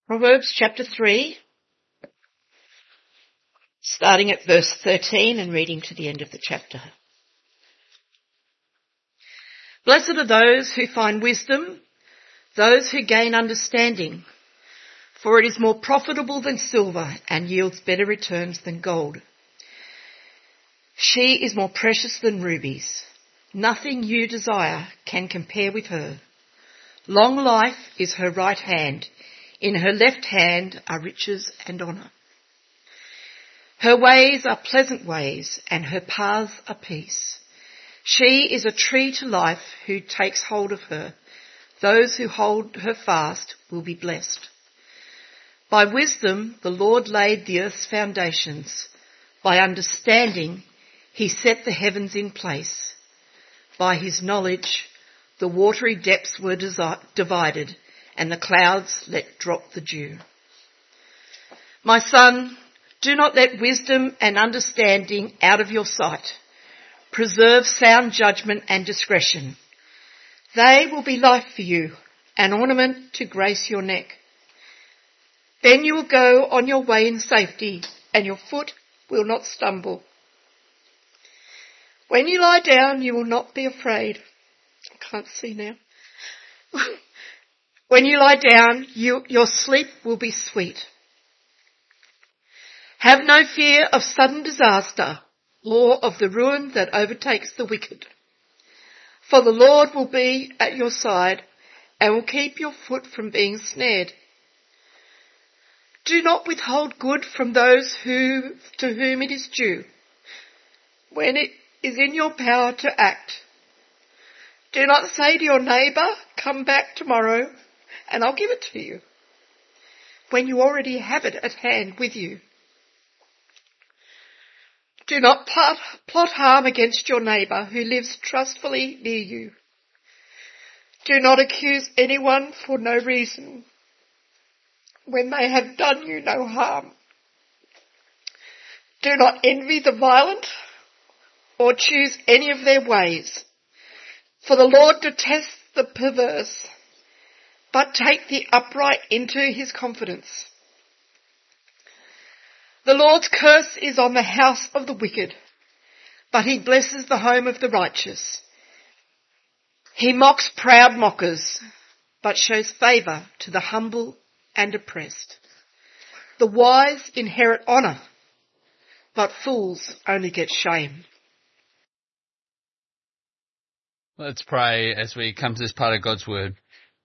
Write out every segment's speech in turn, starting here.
Proverbs chapter 3, starting at verse 13 and reading to the end of the chapter. Blessed are those who find wisdom, those who gain understanding, for it is more profitable than silver and yields better returns than gold. She is more precious than rubies. Nothing you desire can compare with her. Long life is her right hand. In her left hand are riches and honour. Her ways are pleasant ways, and her paths are peace. She is a tree to life who takes hold of her. Those who hold her fast will be blessed. By wisdom the Lord laid the earth's foundations. By understanding he set the heavens in place. By his knowledge the watery depths were divided, and the clouds let drop the dew. My son, do not let wisdom and understanding out of your sight. Preserve sound judgment and discretion. They will be life for you, an ornament to grace your neck. Then you will go on your way in safety, and your foot will not stumble. When you lie down, you will not be afraid. I can't see now. When you lie down, your sleep will be sweet. Have no fear of sudden disaster, or of the ruin that overtakes the wicked. For the Lord will be at your side and will keep your foot from being snared. Do not withhold good from those to whom it is due, when it is in your power to act. Do not say to your neighbour, come back tomorrow, and I'll give it to you, when you already have it at hand with you. Do not plot harm against your neighbour who lives trustfully near you. Do not accuse anyone for no reason, when they have done you no harm. Do not envy the violent or choose any of their ways, for the Lord detests the perverse, but take the upright into his confidence. The Lord's curse is on the house of the wicked, but he blesses the home of the righteous. He mocks proud mockers, but shows favour to the humble and oppressed. The wise inherit honour, but fools only get shame. Let's pray as we come to this part of God's Word.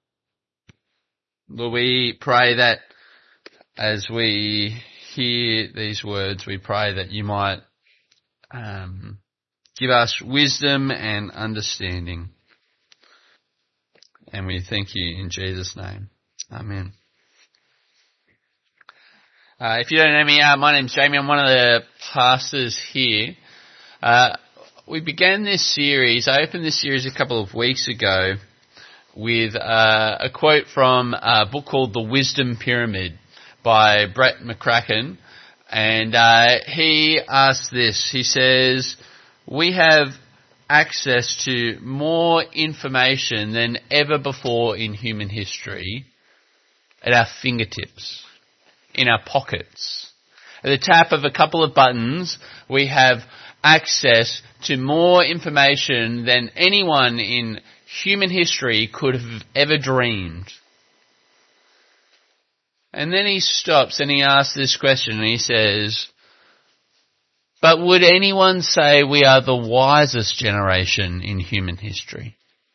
Lord, we pray that as we hear these words, we pray that you might give us wisdom and understanding. And we thank you in Jesus' name. Amen. If you don't know me, my name's Jamie. I'm one of the pastors here. We began this series, I opened this series a couple of weeks ago with a quote from a book called The Wisdom Pyramid by Brett McCracken. And he asks this, he says, we have access to more information than ever before in human history at our fingertips, in our pockets. At the tap of a couple of buttons, we have access to more information than anyone in human history could have ever dreamed. And then he stops and he asks this question and he says, but would anyone say we are the wisest generation in human history?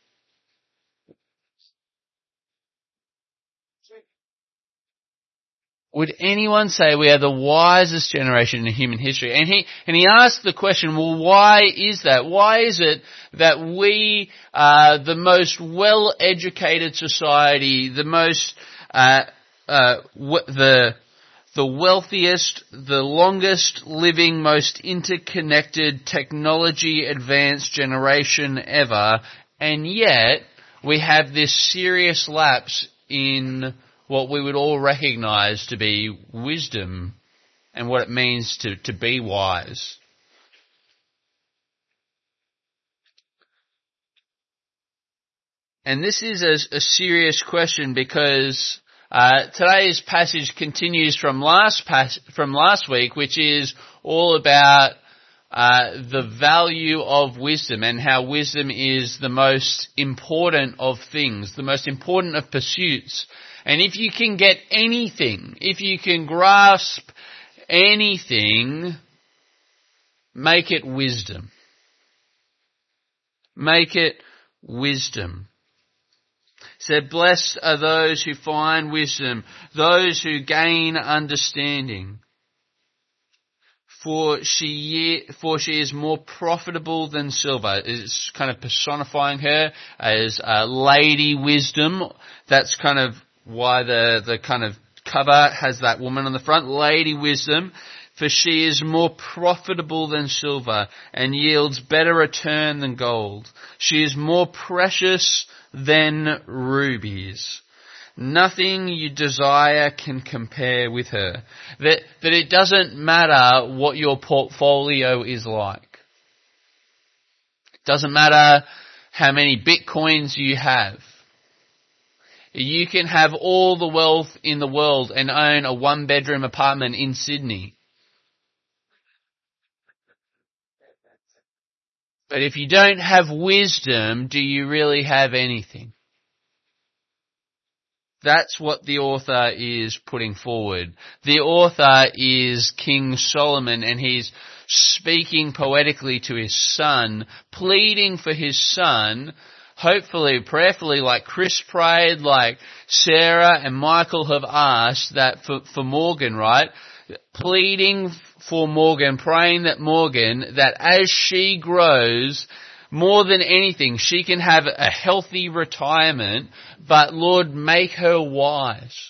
Would anyone say we are the wisest generation in human history? And he asked the question, well, why is that? Why is it that we are the most well-educated society, the most, the wealthiest, the longest living, most interconnected, technology-advanced generation ever, and yet we have this serious lapse in what we would all recognise to be wisdom and what it means to be wise. And this is a serious question because Today's passage continues from last week, which is all about the value of wisdom and how wisdom is the most important of things, the most important of pursuits. And if you can get anything, if you can grasp anything, make it wisdom. Make it wisdom. It said, blessed are those who find wisdom, those who gain understanding. For she is more profitable than silver. It's kind of personifying her as Lady Wisdom. That's kind of why the kind of cover has that woman on the front, Lady Wisdom. For she is more profitable than silver and yields better return than gold. She is more precious than rubies. Nothing you desire can compare with her. That it doesn't matter what your portfolio is like. It doesn't matter how many bitcoins you have. You can have all the wealth in the world and own a one-bedroom apartment in Sydney. But if you don't have wisdom, do you really have anything? That's what the author is putting forward. The author is King Solomon, and he's speaking poetically to his son, pleading for his son, hopefully, prayerfully, like Chris prayed, like Sarah and Michael have asked that for Morgan, right? Pleading for Morgan, praying that Morgan, that as she grows, more than anything, she can have a healthy retirement, but Lord, make her wise.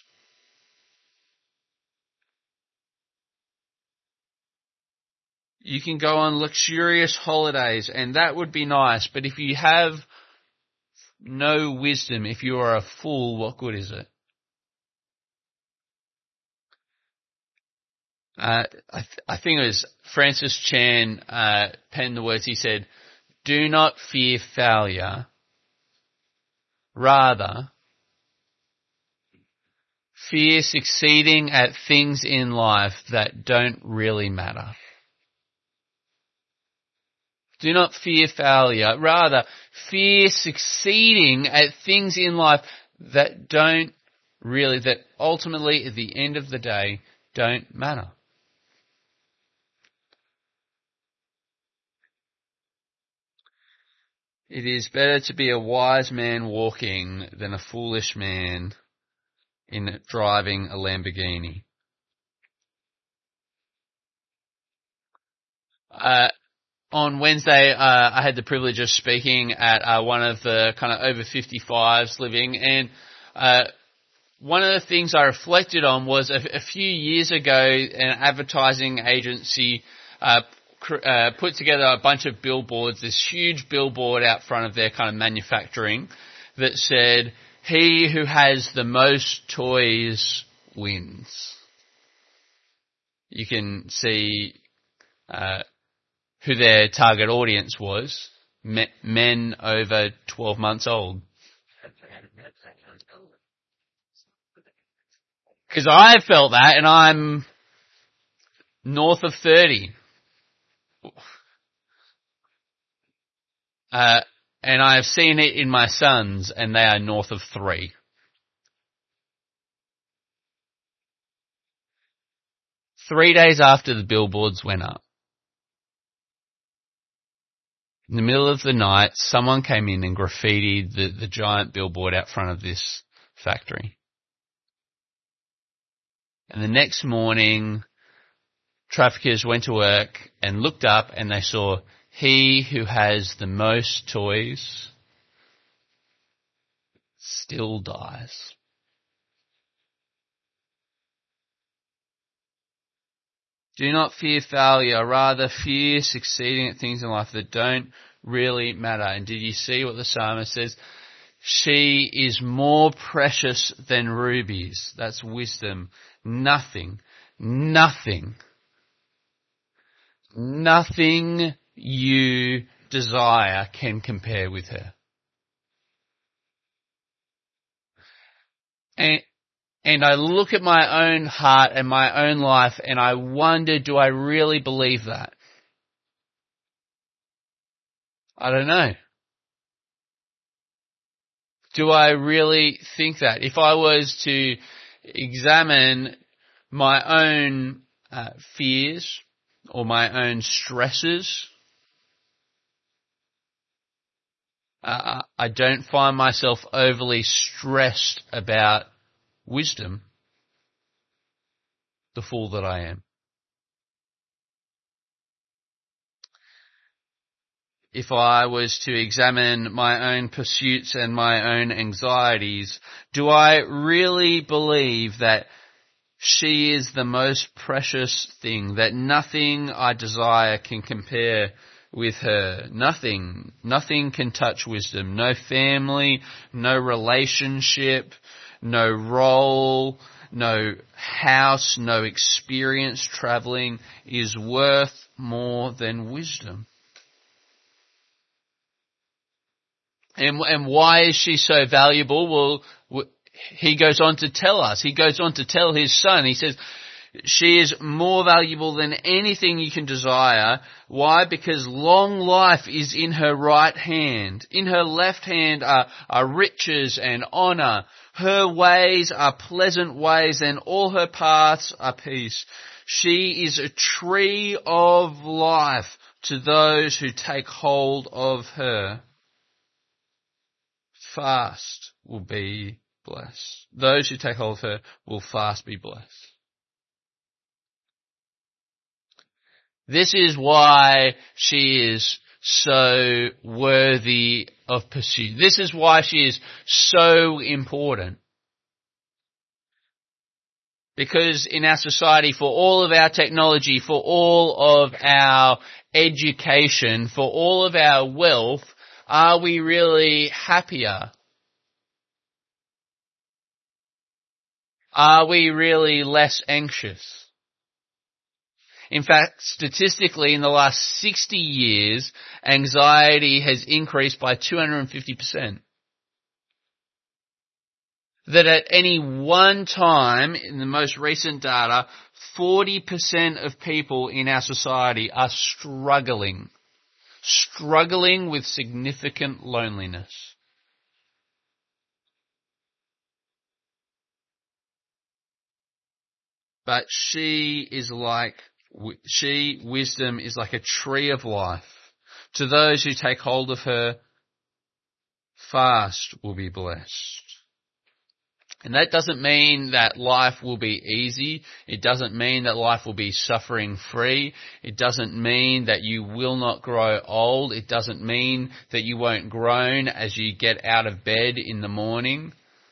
You can go on luxurious holidays, and that would be nice, but if you have no wisdom, if you are a fool, what good is it? I think it was Francis Chan penned the words. He said, "Do not fear failure. Rather, fear succeeding at things in life that don't really matter." Do not fear failure. Rather, fear succeeding at things in life that ultimately at the end of the day don't matter. It is better to be a wise man walking than a foolish man in driving a Lamborghini. On Wednesday, I had the privilege of speaking at one of the kind of over 55s living, and one of the things I reflected on was a few years ago, an advertising agency put together a bunch of billboards, this huge billboard out front of their kind of manufacturing that said, "He who has the most toys wins." You can see who their target audience was, men over 12 months old. Because I felt that, and I'm north of 30. And I have seen it in my sons, and they are north of 3. Three days after the billboards went up, in the middle of the night, someone came in and graffitied the giant billboard out front of this factory. And the next morning, traffickers went to work and looked up, and they saw, "He who has the most toys still dies." Do not fear failure, rather fear succeeding at things in life that don't really matter. And did you see what the psalmist says? She is more precious than rubies. That's wisdom. Nothing you desire can compare with her. And I look at my own heart and my own life and I wonder, do I really believe that? I don't know. Do I really think that? If I was to examine my own fears or my own stresses, I don't find myself overly stressed about wisdom, the fool that I am. If I was to examine my own pursuits and my own anxieties, do I really believe that she is the most precious thing, that nothing I desire can compare with her? Nothing can touch wisdom. No family, no relationship, no role, no house, no experience traveling is worth more than wisdom. And why is she so valuable? Well, he goes on to tell us. He goes on to tell his son. He says, she is more valuable than anything you can desire. Why? Because long life is in her right hand. In her left hand are riches and honor. Her ways are pleasant ways, and all her paths are peace. She is a tree of life to those who take hold of her. Fast will be blessed. Those who take hold of her will fast be blessed. This is why she is so worthy of pursuit. This is why she is so important. Because in our society, for all of our technology, for all of our education, for all of our wealth, are we really happier? Are we really less anxious? In fact, statistically, in the last 60 years, anxiety has increased by 250%. That at any one time, in the most recent data, 40% of people in our society are struggling with significant loneliness. But wisdom is like a tree of life. To those who take hold of her, fast will be blessed. And that doesn't mean that life will be easy. It doesn't mean that life will be suffering free. It doesn't mean that you will not grow old. It doesn't mean that you won't groan as you get out of bed in the morning.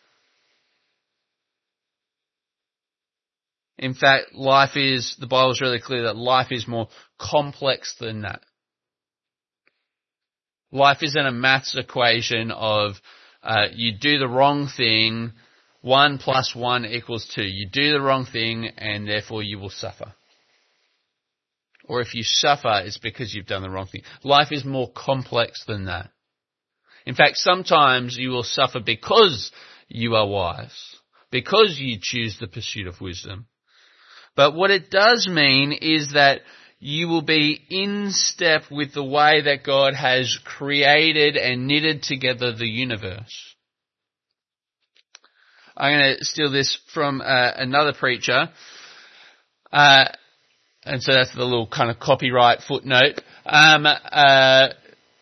In fact, the Bible is really clear that life is more complex than that. Life isn't a maths equation of you do the wrong thing, 1 + 1 = 2. You do the wrong thing and therefore you will suffer. Or if you suffer, it's because you've done the wrong thing. Life is more complex than that. In fact, sometimes you will suffer because you are wise, because you choose the pursuit of wisdom. But what it does mean is that you will be in step with the way that God has created and knitted together the universe. I'm going to steal this from another preacher. And so that's the little kind of copyright footnote. That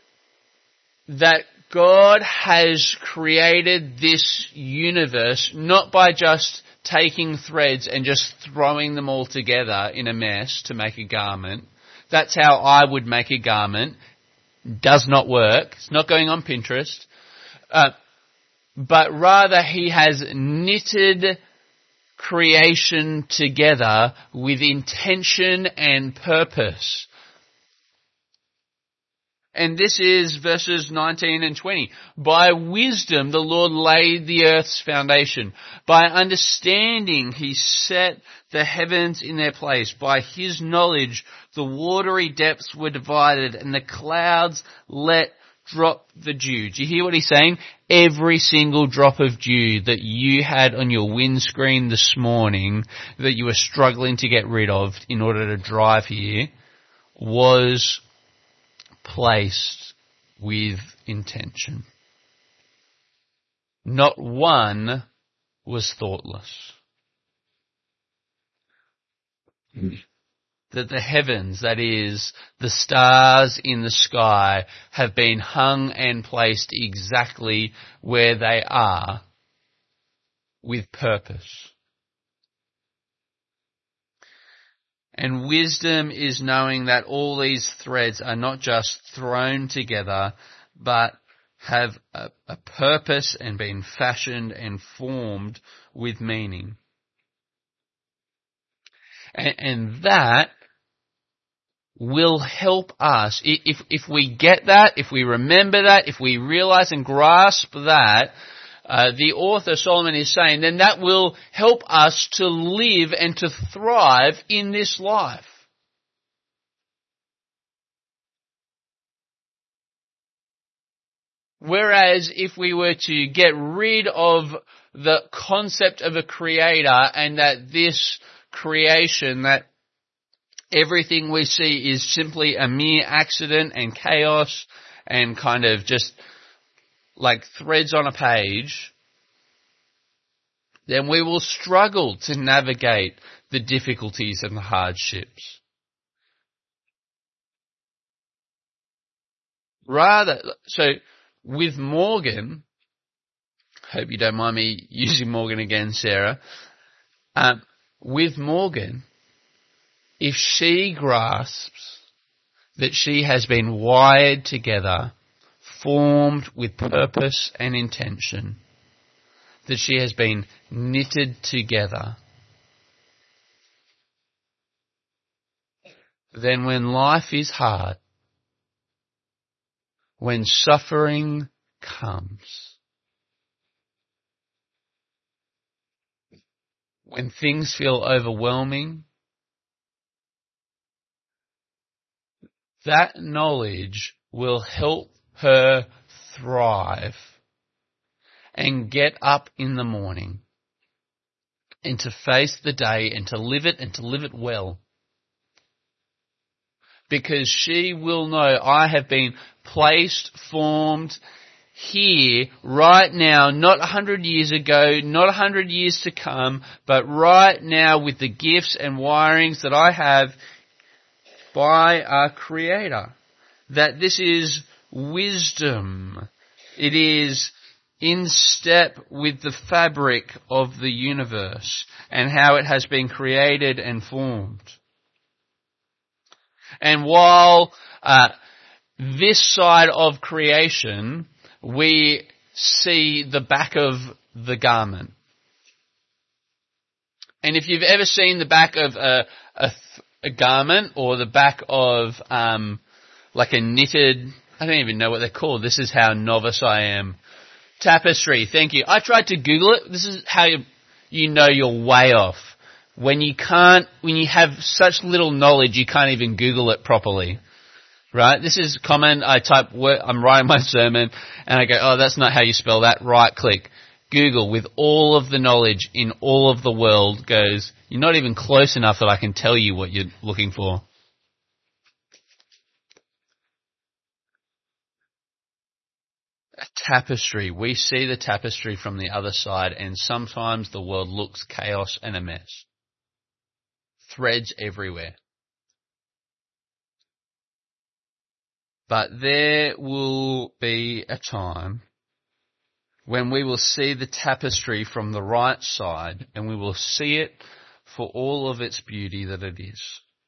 God has created this universe not by just taking threads and just throwing them all together in a mess to make a garment. That's how I would make a garment. Does not work. It's not going on Pinterest. But rather he has knitted creation together with intention and purpose. And this is verses 19 and 20. By wisdom the Lord laid the earth's foundation. By understanding he set the heavens in their place. By his knowledge the watery depths were divided and the clouds let drop the dew. Do you hear what he's saying? Every single drop of dew that you had on your windscreen this morning that you were struggling to get rid of in order to drive here was placed with intention. Not one was thoughtless. That the heavens, that is, the stars in the sky, have been hung and placed exactly where they are with purpose. And wisdom is knowing that all these threads are not just thrown together, but have a purpose and been fashioned and formed with meaning. And that will help us, if we get that, if we remember that, if we realize and grasp that, the author Solomon is saying, then that will help us to live and to thrive in this life. Whereas if we were to get rid of the concept of a creator and that this creation, that everything we see is simply a mere accident and chaos and kind of just like threads on a page, then we will struggle to navigate the difficulties and the hardships. Rather, so with Morgan, hope you don't mind me using Morgan again, Sarah, with Morgan, if she grasps that she has been wired together, formed with purpose and intention, that she has been knitted together, then when life is hard, when suffering comes, when things feel overwhelming, that knowledge will help her thrive and get up in the morning and to face the day and to live it well. Because she will know, I have been placed, formed here, right now, not 100 years ago, not 100 years to come, but right now with the gifts and wirings that I have by our Creator. That this is wisdom. It is in step with the fabric of the universe and how it has been created and formed. And while this side of creation, we see the back of the garment. And if you've ever seen the back of a garment or the back of like a knitted, I don't even know what they're called. This is how novice I am. Tapestry, thank you. I tried to Google it. This is how you know you're way off. When you have such little knowledge, you can't even Google it properly. Right? This is common. I'm writing my sermon and I go, oh, that's not how you spell that. Right click. Google with all of the knowledge in all of the world goes, you're not even close enough that I can tell you what you're looking for. A tapestry. We see the tapestry from the other side and sometimes the world looks chaos and a mess. Threads everywhere. But there will be a time when we will see the tapestry from the right side and we will see it for all of its beauty that it is.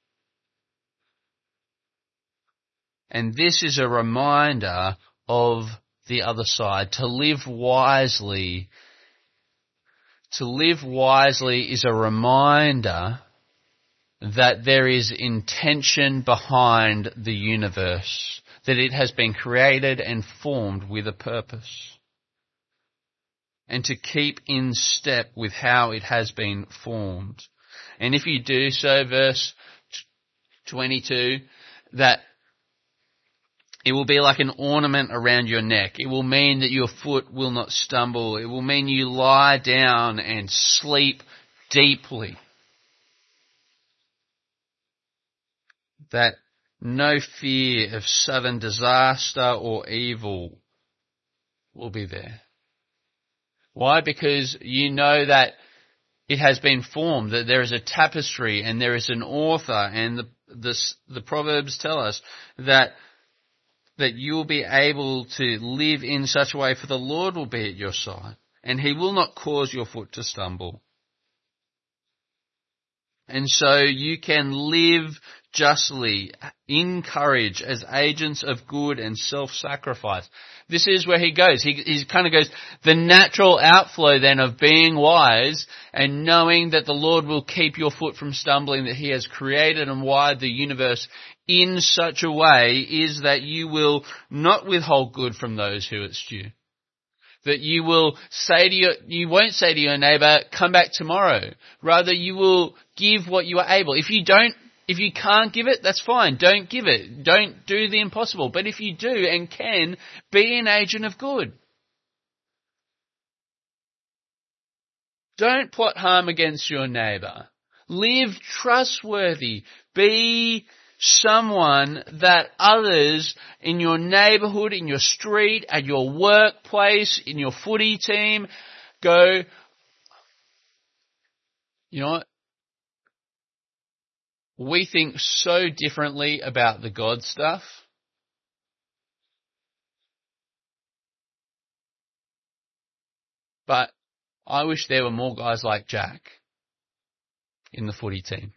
And this is a reminder of the other side. To live wisely. To live wisely is a reminder that there is intention behind the universe, that it has been created and formed with a purpose. And to keep in step with how it has been formed. And if you do so, verse 22, that It will be like an ornament around your neck. It will mean that your foot will not stumble. It will mean you lie down and sleep deeply. That no fear of sudden disaster or evil will be there. Why? Because you know that it has been formed, that there is a tapestry and there is an author, and the Proverbs tell us that you'll be able to live in such a way, for the Lord will be at your side, and he will not cause your foot to stumble. And so you can live justly, in courage, as agents of good and self-sacrifice. This is where he goes. He kind of goes, the natural outflow then of being wise and knowing that the Lord will keep your foot from stumbling, that he has created and wired the universe in such a way, is that you will not withhold good from those who it's due. That you will you won't say to your neighbour, come back tomorrow. Rather, you will give what you are able. If you can't give it, that's fine. Don't give it. Don't do the impossible. But if you do and can, be an agent of good. Don't plot harm against your neighbour. Live trustworthy. Be someone that others in your neighbourhood, in your street, at your workplace, in your footy team, go, you know what? We think so differently about the God stuff. But I wish there were more guys like Jack in the footy team.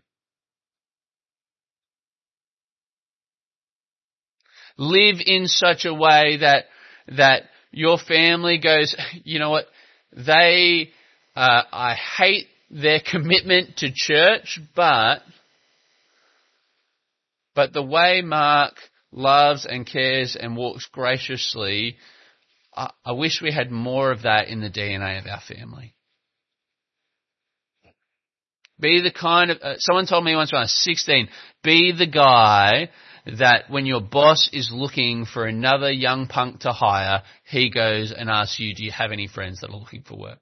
Live in such a way that your family goes, you know what, I hate their commitment to church, but the way Mark loves and cares and walks graciously, I wish we had more of that in the DNA of our family. Be the kind of, someone told me once when I was 16, be the guy that when your boss is looking for another young punk to hire, he goes and asks you, do you have any friends that are looking for work?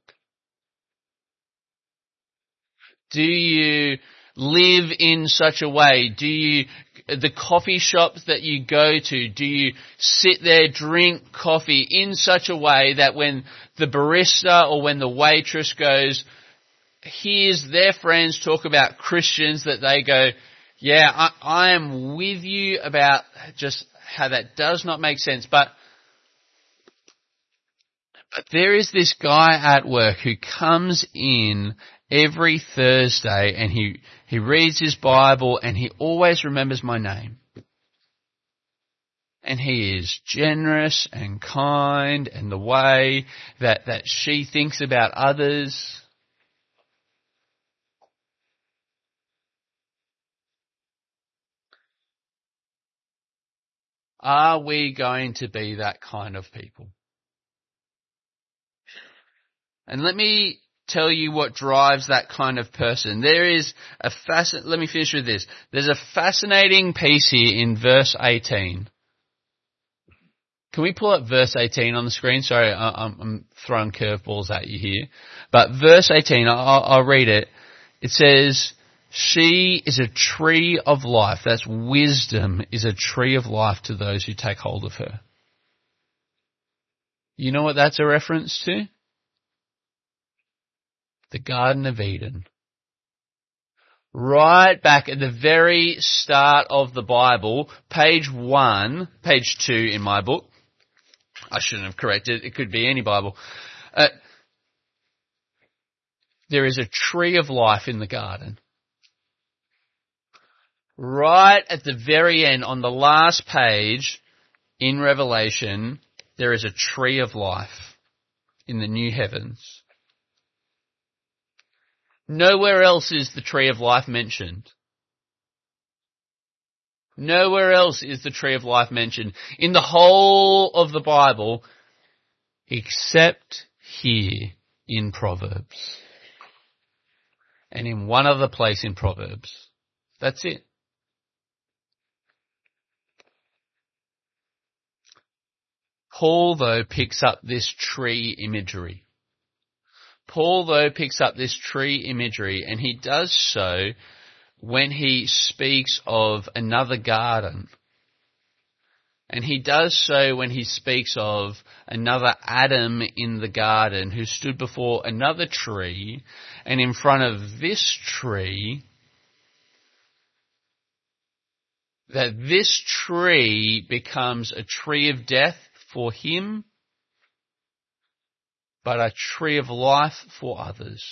Do you live in such a way? The coffee shops that you go to, do you sit there, drink coffee in such a way that when the barista or when the waitress goes, hears their friends talk about Christians, that they go, yeah, I am with you about just how that does not make sense. But there is this guy at work who comes in every Thursday and he reads his Bible and he always remembers my name. And he is generous and kind, and the way that she thinks about others. Are we going to be that kind of people? And let me tell you what drives that kind of person. There is let me finish with this. There's a fascinating piece here in verse 18. Can we pull up verse 18 on the screen? Sorry, I'm throwing curveballs at you here. But verse 18, I'll read it. It says, she is a tree of life. That's wisdom is a tree of life to those who take hold of her. You know what that's a reference to? The Garden of Eden. Right back at the very start of the Bible, page 2 in my book. I shouldn't have corrected. It could be any Bible. There is a tree of life in the garden. Right at the very end, on the last page in Revelation, there is a tree of life in the new heavens. Nowhere else is the tree of life mentioned. Nowhere else is the tree of life mentioned in the whole of the Bible, except here in Proverbs. And in one other place in Proverbs. That's it. Paul, though, picks up this tree imagery. And he does so when he speaks of another garden. And he does so when he speaks of another Adam in the garden who stood before another tree, and in front of this tree, that this tree becomes a tree of death for him, but a tree of life for others.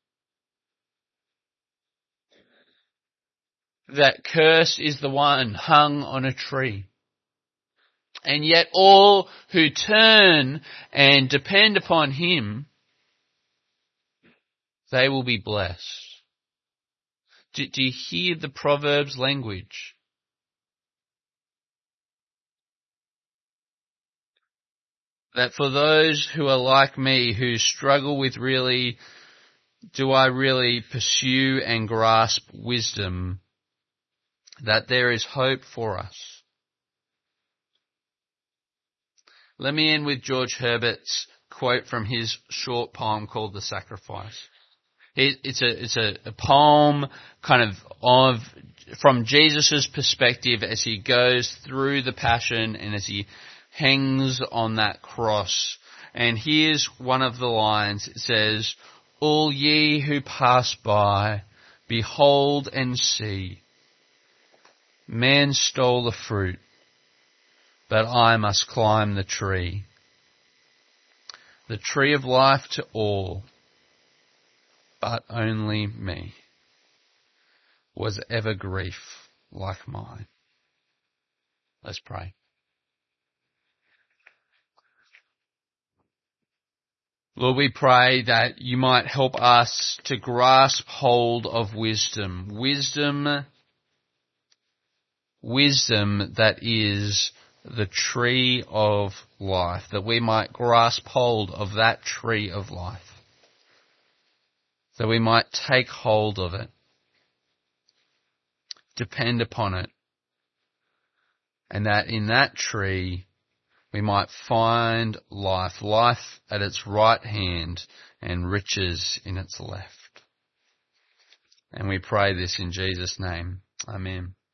That cursed is the one hung on a tree. And yet all who turn and depend upon him, they will be blessed. Do you hear the Proverbs language? That for those who are like me, who struggle with do I really pursue and grasp wisdom, that there is hope for us. Let me end with George Herbert's quote from his short poem called The Sacrifice. It's a poem kind of from Jesus' perspective as he goes through the passion and as he hangs on that cross. And here's one of the lines. It says, "All ye who pass by, behold and see. Man stole the fruit, but I must climb the tree of life to all, but only me. Was ever grief like mine?" Let's pray. Lord, we pray that you might help us to grasp hold of wisdom. Wisdom that is the tree of life, that we might grasp hold of that tree of life, that we might take hold of it, depend upon it, and that in that tree we might find life at its right hand and riches in its left. And we pray this in Jesus' name. Amen.